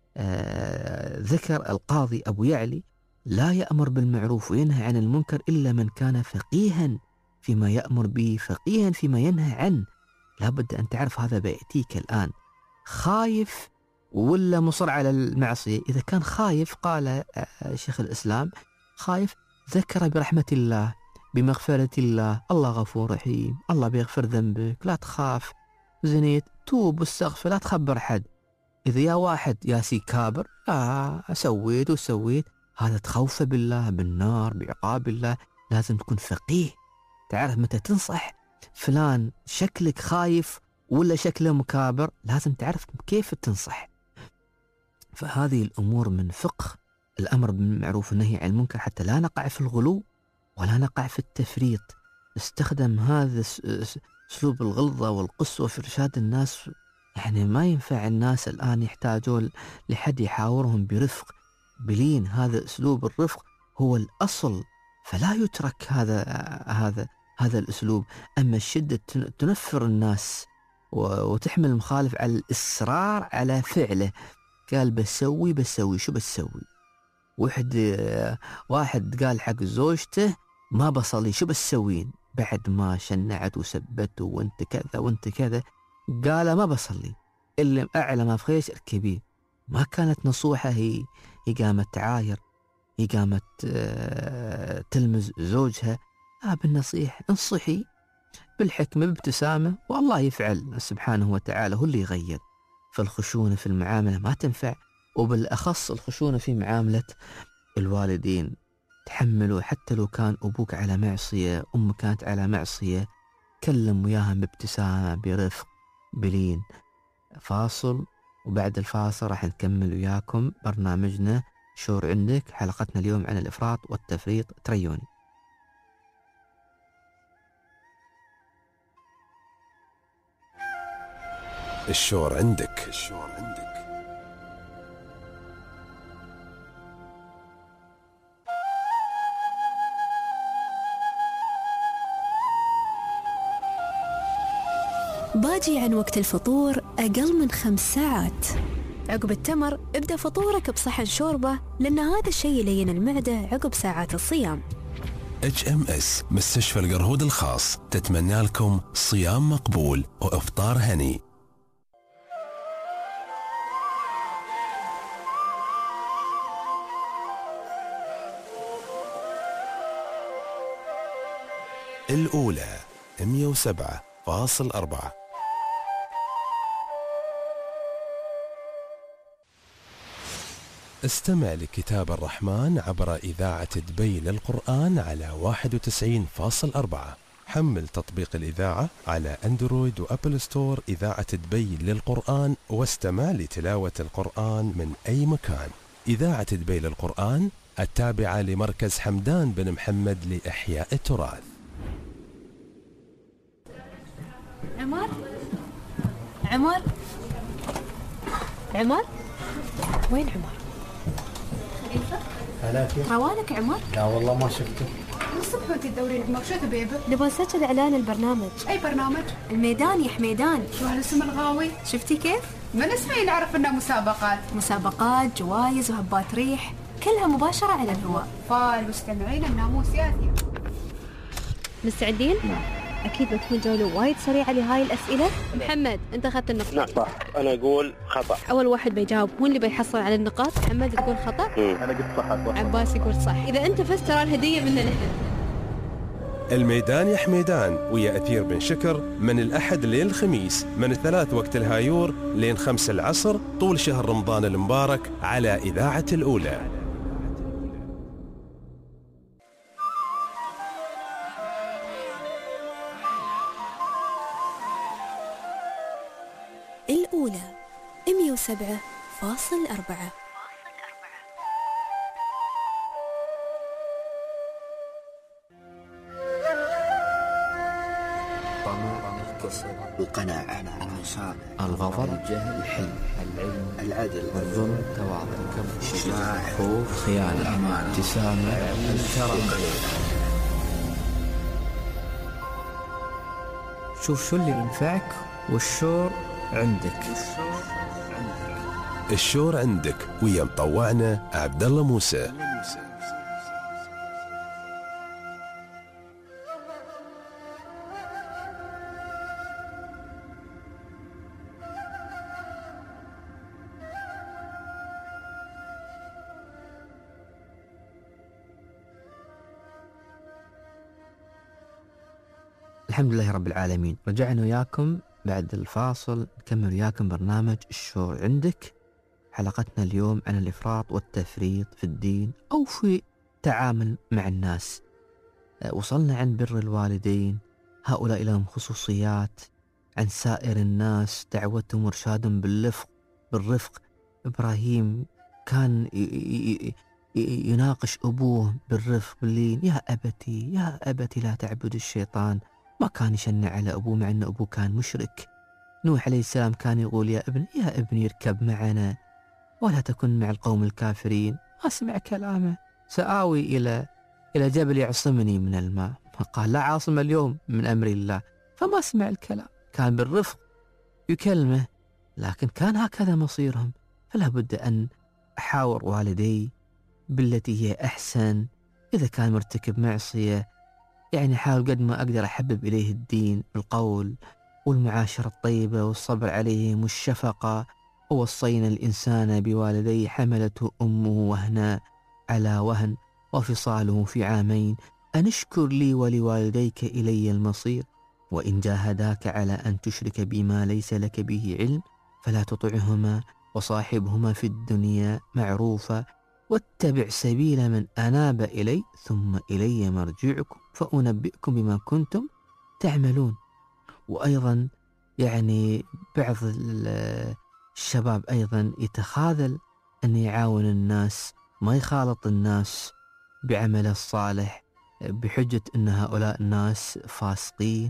ذكر القاضي أبو يعلي: لا يأمر بالمعروف وينهى عن المنكر إلا من كان فقيها فيما يأمر به، فقيها فيما ينهى عنه. لابد أن تعرف هذا بيأتيك الآن، خايف ولا مصر على المعصية. إذا كان خايف، قال شيخ الإسلام: خايف ذكر برحمة الله، بمغفرة الله، الله غفور رحيم، الله بيغفر ذنبك، لا تخاف. زنيت، توب واستغفر، لا تخبر حد. إذا يا واحد ياسي كابر، سويت وسويت، هذا تخوفه بالله، بالنار، بعقاب الله. لازم تكون فقيه، تعرف متى تنصح فلان شكلك خايف ولا شكله مكابر، لازم تعرف كيف تنصح. فهذه الأمور من فقه الأمر بالمعروف والنهي عن المنكر، حتى لا نقع في الغلو ولا نقع في التفريط. استخدم هذا أسلوب الغلظة والقسوة في إرشاد الناس يعني ما ينفع الناس الآن يحتاجون لحد يحاورهم برفق بلين. هذا أسلوب الرفق هو الأصل، فلا يترك هذا الأسلوب. أما الشدة تنفر الناس وتحمل المخالف على الإصرار على فعله. قال بسوي شو بسوي؟ واحد قال حق زوجته ما بصلي، شو بسوين؟ بعد ما شنعت وسبته وانت كذا وانت كذا، قال ما بصلي إلا أعلى ما في خيش اركبيه. ما كانت نصوحة، هي قامت تعاير، هي قامت تلمز زوجها. بالنصيحة انصحي بالحكمة بابتسامة، والله يفعل سبحانه وتعالى، هو اللي يغير. فالخشونة في المعاملة ما تنفع، وبالأخص الخشونة في معاملة الوالدين. تحملوا حتى لو كان أبوك على معصية، أمك كانت على معصية، كلم وياها بابتسامة برفق بلين. فاصل، وبعد الفاصل راح نكمل وياكم برنامجنا شور عندك، حلقتنا اليوم عن الإفراط والتفريط. تريوني. الشور عندك. باجي عن وقت الفطور أقل من 5 ساعات. عقب التمر ابدأ فطورك بصحن شوربة، لأن هذا الشيء يلين المعدة عقب ساعات الصيام. HMS مستشفى القرهود الخاص تتمنى لكم صيام مقبول وإفطار هني. الأولى 107.4. استمع لكتاب الرحمن عبر إذاعة دبي للقرآن على 91.4. حمل تطبيق الإذاعة على أندرويد وأبل ستور إذاعة دبي للقرآن، واستمع لتلاوة القرآن من أي مكان. إذاعة دبي للقرآن التابعة لمركز حمدان بن محمد لإحياء التراث. عمر وين عمر؟ روانك عمر؟ لا والله ما شفته. من الصبح وانت تدورين عمر، شو تبيبه؟ نبغى نسجل إعلان البرنامج. أي برنامج؟ الميدان يا حميدان. شو هالاسم الغاوي؟ شفتي كيف؟ من اسمي نعرف انه مسابقات، جوائز وهبات ريح، كلها مباشرة على الهواء. فالمستمعين الناموس ياتي. مستعدين؟ أكيد بتكون جولة وايد سريعة لهاي الأسئلة. محمد أنت أخذت النقطة. نعم صح. أنا أقول خطأ. أول واحد بيجاوب هو اللي بيحصل على النقاط. محمد تقول خطأ. أنا قلت صح. عباس يقول صح. إذا أنت فزت ترى الهدية مننا نحن. الميدان يا حميدان ويا أثير بن شكر من الأحد لين الخميس من 3 وقت الهايور لين 5 العصر طول شهر رمضان المبارك على إذاعة الأولى. الأولى 107.4. القناعة، النشاط، الغضب، الجهل، الحلم، العلم، العدل، الظلم، التواضع، الشجاعة، الخوف، خيانة، الأمانة، ابتسامة، الكرم. شوف شو اللي ينفعك، والشور عندك. الشور عندك ويا مطوعنا عبد الله موسى. الحمد لله رب العالمين. رجعنا وياكم بعد الفاصل نكمل وياكم برنامج الشور عندك. حلقتنا اليوم عن الإفراط والتفريط في الدين أو في تعامل مع الناس. وصلنا عن بر الوالدين، هؤلاء لهم خصوصيات عن سائر الناس، دعوتهم وارشادهم بالرفق. إبراهيم كان يناقش أبوه بالرفق باللين. يا أبتي لا تعبد الشيطان. ما كان يشنع على أبوه مع أن أبوه كان مشرك، نوح عليه السلام كان يقول يا ابني اركب معنا ولا تكن مع القوم الكافرين. ما سمع كلامه، سآوي إلى جبل يعصمني من الماء. قال لا عاصم اليوم من أمر الله. فما سمع الكلام، كان بالرفق يكلمه، لكن كان هكذا مصيرهم. فلا بد أن أحاور والدي بالتي هي أحسن. إذا كان مرتكب معصية يعني حاول قد ما أقدر أحبب إليه الدين بالقول والمعاشرة الطيبة والصبر عليهم والشفقة. ووصينا الإنسان بوالديه حملته أمه وهنا على وهن وفصاله في عامين أن اشكر لي ولوالديك إلي المصير. وإن جاهداك على أن تشرك بما ليس لك به علم فلا تطعهما وصاحبهما في الدنيا معروفا واتبع سبيل من أناب إلي ثم إلي مرجعكم فأنبئكم بما كنتم تعملون. وأيضا يعني بعض الشباب أيضا يتخاذل أن يعاون الناس، ما يخالط الناس بعمله الصالح بحجة أن هؤلاء الناس فاسقين،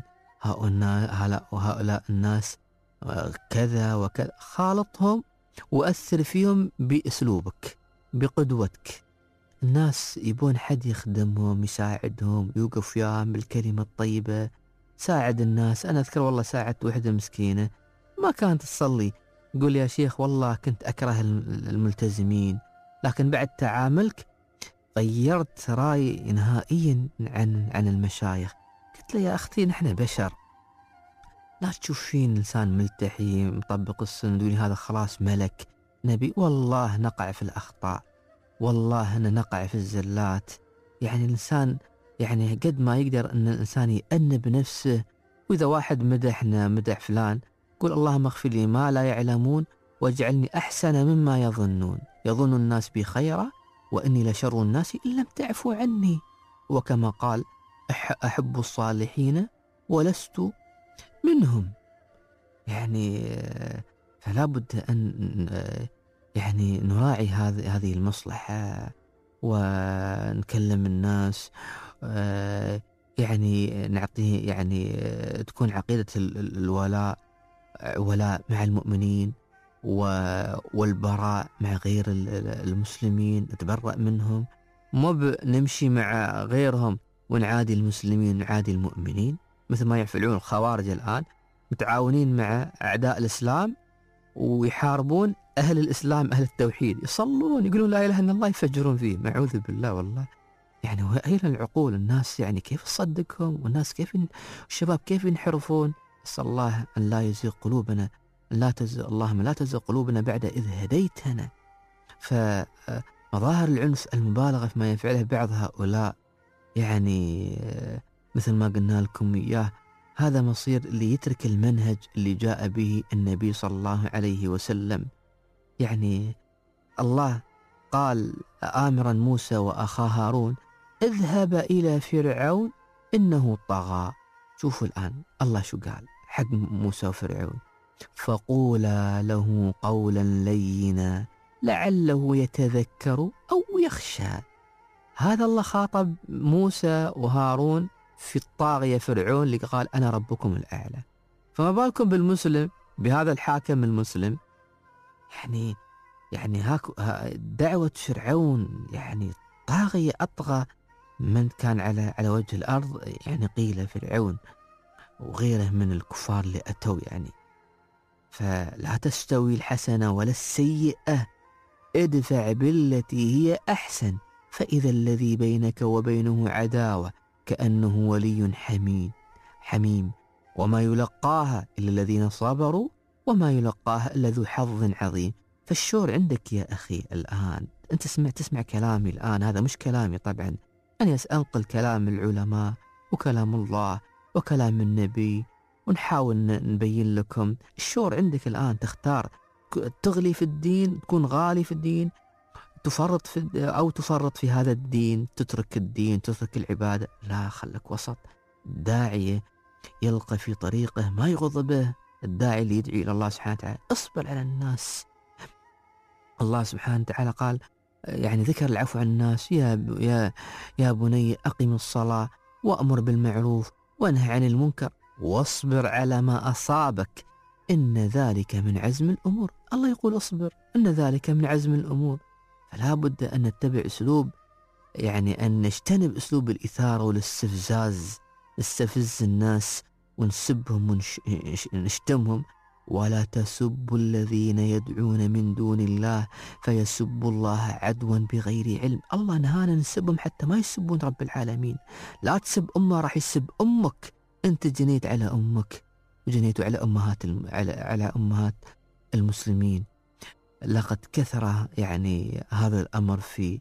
هؤلاء الناس كذا وكذا. خالطهم وأثر فيهم بأسلوبك بقدوتك. الناس يبون حد يخدمهم يساعدهم يوقف وياهم بالكلمة الطيبة. ساعد الناس. أنا أذكر والله ساعدت وحدة مسكينة ما كانت تصلي، قول يا شيخ والله كنت أكره الملتزمين، لكن بعد تعاملك غيرت رأي نهائيا عن المشايخ. قلت له يا أختي نحن بشر، لا تشوفين إنسان ملتحي مطبق السنة دوني هذا خلاص ملك نبي. والله نقع في الأخطاء، والله أنا نقع في الزلات. يعني الإنسان يعني قد ما يقدر أن الإنسان يأنب نفسه. وإذا واحد مدحنا مدح فلان قل اللهم اغفر لي ما لا يعلمون واجعلني أحسن مما يظنون. يظن الناس بي خيرا وإني لشر الناس إن لم تعفوا عني. وكما قال أحب الصالحين ولست منهم. يعني فلا بد أن يعني نراعي هذه المصلحة ونكلم الناس، يعني نعطيه يعني تكون عقيدة الولاء ولاء مع المؤمنين والبراء مع غير المسلمين، نتبرأ منهم. مو نمشي مع غيرهم ونعادي المسلمين ونعادي المؤمنين مثل ما يفعلون الخوارج الآن، متعاونين مع أعداء الإسلام ويحاربون أهل الإسلام أهل التوحيد، يصلون يقولون لا إله إلا الله يفجرون فيه. معوذ بالله والله. يعني أين العقول؟ الناس يعني كيف تصدقهم؟ والناس كيف الشباب كيف ينحرفون؟ أسأل الله أن لا يزيغ قلوبنا، اللهم لا تزغ قلوبنا بعد إذ هديتنا. فمظاهر العنف المبالغة فيما يفعله بعض هؤلاء يعني مثل ما قلنا لكم إياه، هذا مصير اللي يترك المنهج اللي جاء به النبي صلى الله عليه وسلم. يعني الله قال آمرا موسى وأخاه هارون اذهب إلى فرعون إنه طغى. شوفوا الآن الله شو قال حق موسى وفرعون، فقولا له قولا لينا لعله يتذكر أو يخشى. هذا الله خاطب موسى وهارون في الطاغية فرعون اللي قال أنا ربكم الأعلى. فما بالكم بالمسلم بهذا الحاكم المسلم؟ يعني دعوة فرعون يعني طاغية أطغى من كان على وجه الأرض. يعني قيل فرعون وغيره من الكفار اللي أتوا يعني. فلا تستوي الحسنة ولا السيئة ادفع بالتي هي أحسن فإذا الذي بينك وبينه عداوة كأنه ولي حميم وما يلقاها إلا الذين صبروا وما يلقاها إلا ذو حظ عظيم. فالشعور عندك يا أخي الآن، أنت تسمع كلامي الآن، هذا مش كلامي طبعا، أنا أنقل كلام العلماء وكلام الله وكلام النبي ونحاول نبين لكم. الشعور عندك الآن تختار تغلي في الدين، تكون غالي في الدين، تفرط في هذا الدين، تترك الدين، تترك العبادة. لا، خلك وسط. داعية يلقى في طريقه ما يغض به، الداعي اللي يدعي إلى الله سبحانه وتعالى اصبر على الناس. الله سبحانه وتعالى قال يعني ذكر العفو عن الناس، يا بني أقم الصلاة وأمر بالمعروف وانهى عن المنكر واصبر على ما أصابك إن ذلك من عزم الأمور. الله يقول اصبر، إن ذلك من عزم الأمور. فلا بد أن نتبع أسلوب، يعني أن نجتنب أسلوب الإثارة والاستفزاز، نستفز الناس ونسبهم ونشتمهم. ولا تسبوا الذين يدعون من دون الله فيسبوا الله عدوا بغير علم. الله نهانا نسبهم حتى ما يسبون رب العالمين. لا تسب أمه راح يسب أمك. أنت جنيت على أمك وجنيتوا على على أمهات المسلمين. لقد كثر يعني هذا الأمر في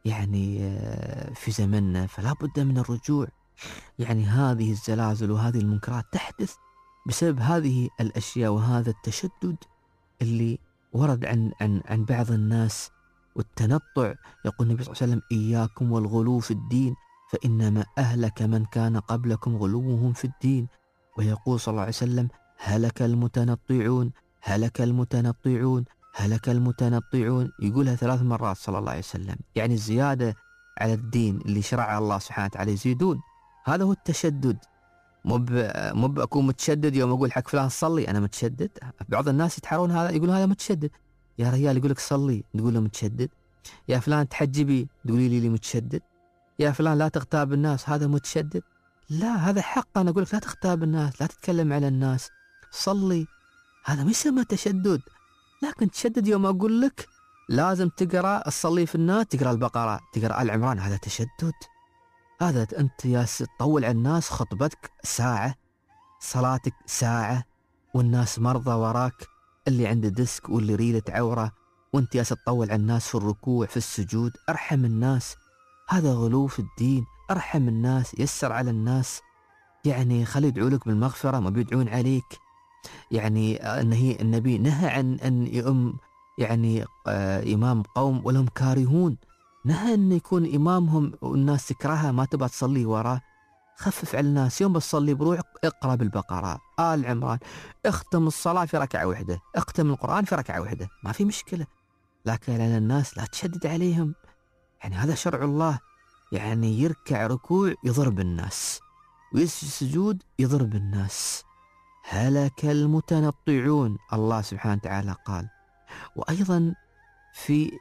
زمننا، فلا بد من الرجوع. يعني هذه الزلازل وهذه المنكرات تحدث بسبب هذه الأشياء وهذا التشدد اللي ورد عن بعض الناس والتنطع. يقول النبي صلى الله عليه وسلم: إياكم والغلو في الدين فإنما أهلك من كان قبلكم غلوهم في الدين. ويقول صلى الله عليه وسلم: هلك المتنطعون هلك المتنطعون هلك المتنطعون. يقولها 3 مرات صلى الله عليه وسلم. يعني الزيادة على الدين اللي شرعها الله سبحانه وتعالى يزيدون. هذا هو التشدد. مو بأكون متشدد يوم أقول حق فلان صلي أنا متشدد. بعض الناس يتحرون هذا، يقولون هذا متشدد. يا رجال يقولك صلي تقول له متشدد. يا فلان تحجبي تقولي لي متشدد. يا فلان لا تغتاب الناس هذا متشدد. لا، هذا حق. أنا أقولك لا تغتاب الناس، لا تتكلم على الناس، صلي. هذا ما يسمى تشدد. لكن تشدد يوم أقول لك لازم تقرأ الصلي في الناس، تقرأ البقرة، تقرأ آل عمران، هذا تشدد. هذا أنت يا تطول على الناس، خطبتك ساعة، صلاتك ساعة، والناس مرضى وراك، اللي عنده ديسك واللي ريلة عورة، وانت يا تطول على الناس في الركوع في السجود. ارحم الناس، هذا غلو في الدين. ارحم الناس، يسر على الناس. يعني خلي يدعوا لك بالمغفرة، ما بيدعون عليك. يعني النبي نهى عن أن يؤم يعني إمام قوم ولهم كارهون. نهى أن يكون إمامهم والناس تكرهها ما تبغى تصلي وراه. خفف على الناس، يوم بتصلي بروحك اقرأ بالبقرة، آل عمران، اختم الصلاة في ركعة واحدة، اختم القرآن في ركعة واحدة، ما في مشكلة. لكن على الناس لا تشدد عليهم. يعني هذا شرع الله. يعني يركع ركوع يضرب الناس، ويسجد سجود يضرب الناس. هلك المتنطعون، الله سبحانه وتعالى قال. وأيضا في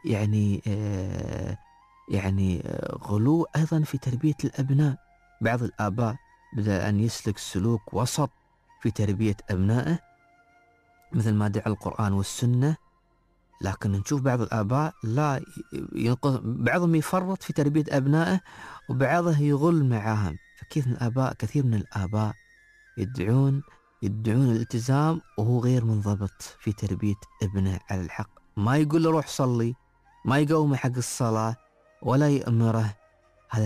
يعني غلو أيضا في تربية الأبناء. بعض الآباء بدأ أن يسلك سلوك وسط في تربية أبنائه مثل ما دعا القرآن والسنة. لكن نشوف بعض الآباء لا بعضهم يفرط في تربية أبنائه وبعضه يغل معاهم. كثير من الآباء يدعون الالتزام وهو غير منضبط في تربية ابنه على الحق. ما يقول له روح صلي، ما يقومه حق الصلاة ولا يأمره. هذا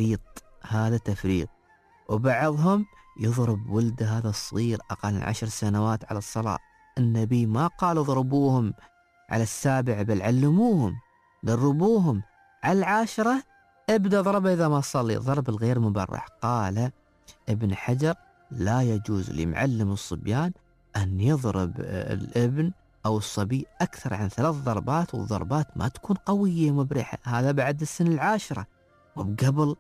تفريط. وبعضهم يضرب ولده هذا الصغير أقل من 10 سنوات على الصلاة. النبي ما قال اضربوهم على 7، بل علموهم، دربوهم. على 10 ابدأ ضربه إذا ما صلي، ضرب الغير مبرح. قال ابن حجر: لا يجوز لمعلم الصبيان أن يضرب الابن أو الصبي أكثر عن 3 ضربات، والضربات ما تكون قوية مبرحة. هذا بعد السن 10. وقبل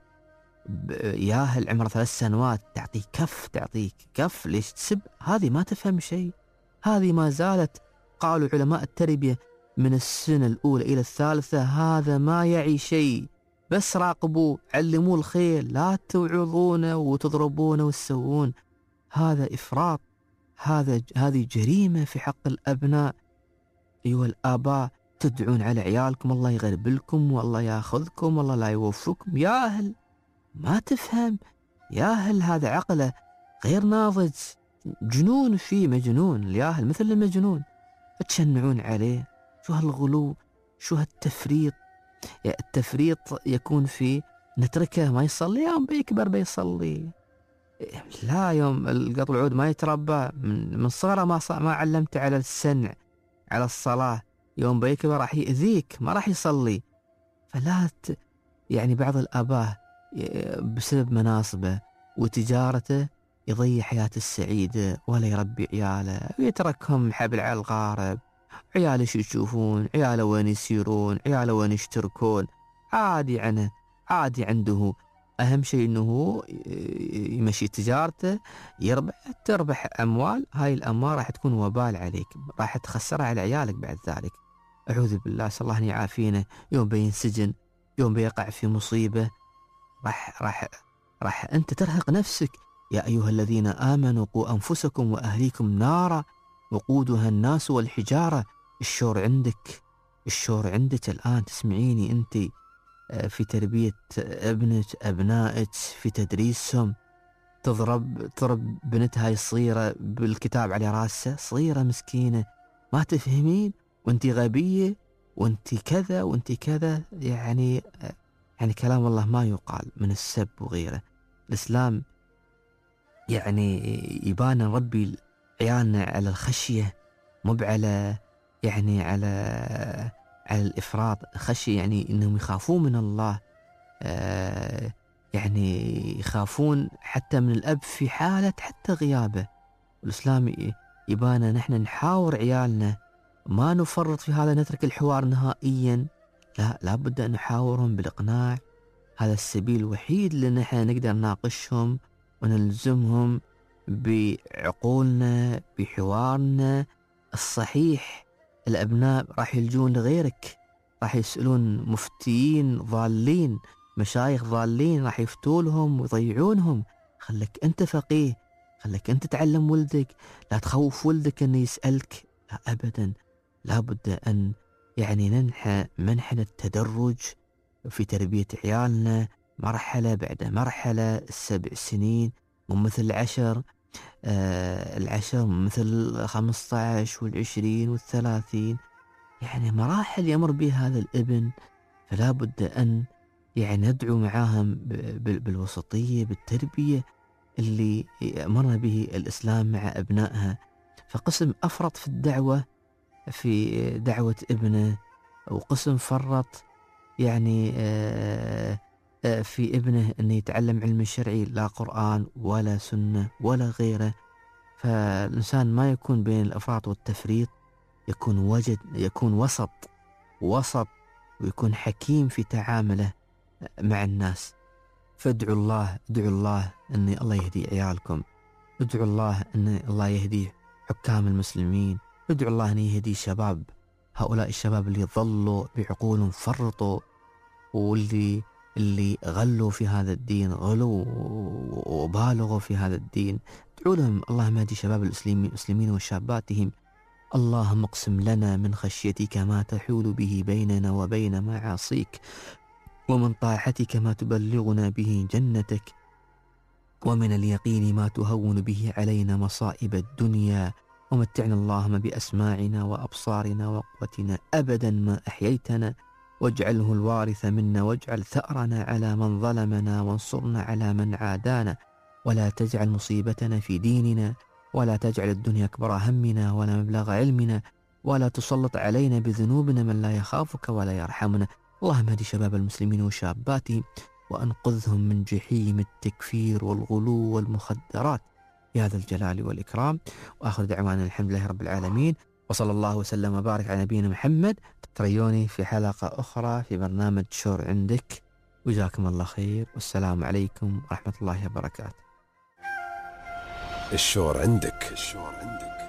ياهل عمره 3 سنوات تعطيك كف ليش تسب؟ هذه ما تفهم شيء. هذه ما زالت، قالوا علماء التربية، من السنة الأولى إلى 3 هذا ما يعي شيء. بس راقبوه، علموه الخير، لا توعظونه وتضربونه وتسوون. هذا إفراط. هذه جريمة في حق الأبناء. أيها الآباء تدعون على عيالكم الله يغرب لكم والله ياخذكم والله لا يوفقكم. ياهل ما تفهم، ياهل هذا عقله غير ناضج، جنون فيه، مجنون. الياهل مثل المجنون، تشنعون عليه. شو هالغلو، شو هالتفريط. التفريط يكون في نتركه ما يصلي، يوم بيكبر بيصلي. لا، يوم القط العود ما يتربى من صغره، ما علمته على السمع على الصلاة، يوم بيكبر راح يأذيك، ما راح يصلي. فلا يعني بعض الآباء بسبب مناصبه وتجارته يضيع حياته السعيدة ولا يربي عياله، ويتركهم حبل على الغارب. عياله شو يشوفون، عياله وين يسيرون، عياله وين يشتركون، عادي عنه، عادي عنده أهم شيء إنه هو يمشي تجارته، تربح أموال. هاي الأموال راح تكون وبال عليك، راح تخسرها على عيالك بعد ذلك. أعوذ بالله، صلى الله أن يعافينا. يوم بينسجن، يوم بيقع في مصيبة، راح أنت ترهق نفسك. يا أيها الذين آمنوا قوا أنفسكم وأهليكم نارا وقودها الناس والحجارة. الشور عندك، الشور عندك الآن. تسمعيني أنت في تربية ابنك، أبنائك، في تدريسهم. تضرب بنتها الصغيرة بالكتاب على راسها، صغيرة مسكينة ما تفهمين، وانت غبية، وانت كذا وانت كذا. يعني كلام الله ما يقال من السب وغيره. الإسلام يعني يبان نربي عيالنا على الخشية، مو على يعني على الإفراط. خشية يعني إنهم يخافون من الله، يعني يخافون حتى من الأب في حالة حتى غيابه. الإسلام يبانا نحن نحاور عيالنا، ما نفرط في هذا، نترك الحوار نهائيا. لا، لابد أن نحاورهم بالإقناع. هذا السبيل الوحيد اللي نحن نقدر نناقشهم ونلزمهم بعقولنا، بحوارنا الصحيح. الأبناء راح يلجون لغيرك، راح يسألون مفتيين ضالين، مشايخ ضالين، راح يفتولهم ويضيعونهم. خلك أنت فقيه، خلك أنت تعلم ولدك. لا تخوف ولدك أنه يسألك، لا أبدا. لابد أن يعني ننحى منحنى التدرج في تربية عيالنا، مرحلة بعد مرحلة. 7 سنين مو مثل 10، 10 مثل 15 و20 و30. يعني مراحل يمر بها هذا الابن. فلا بد أن يعني ندعو معاهم بالوسطية، بالتربية اللي أمرنا به الإسلام مع أبنائها. فقسم أفرط في الدعوة، في دعوة ابنه، وقسم فرط يعني في ابنه أنه يتعلم علم الشرعي، لا قرآن ولا سنة ولا غيره. فالإنسان ما يكون بين الأفراط والتفريط، يكون وسط، ويكون حكيم في تعامله مع الناس. فادعوا الله أن الله يهدي عيالكم، ادعوا الله أن الله يهدي حكام المسلمين، ادعوا الله أن يهدي شباب، هؤلاء الشباب اللي ظلوا بعقولهم فرطوا، واللي غلوا في هذا الدين، غلوا وبالغوا في هذا الدين. ادعوا لهم اللهم اهدي شباب المسلمين وشاباتهم. اللهم اقسم لنا من خشيتك ما تحول به بيننا وبين معاصيك، ومن طاعتك ما تبلغنا به جنتك، ومن اليقين ما تهون به علينا مصائب الدنيا، ومتعنا اللهم بأسماعنا وأبصارنا وقوتنا أبدا ما أحييتنا، واجعله الوارث منا، واجعل ثأرنا على من ظلمنا، وانصرنا على من عادانا، ولا تجعل مصيبتنا في ديننا، ولا تجعل الدنيا أكبر همنا ولا مبلغ علمنا، ولا تسلط علينا بذنوبنا من لا يخافك ولا يرحمنا. اللهم اهد شباب المسلمين وشاباتهم، وأنقذهم من جحيم التكفير والغلو والمخدرات يا ذا الجلال والإكرام. وآخر دعوانا الحمد لله رب العالمين، وصلى الله وسلم وبارك على نبينا محمد. تريوني في حلقة أخرى في برنامج شور عندك، وجزاكم الله خير، والسلام عليكم ورحمة الله وبركاته. الشور عندك.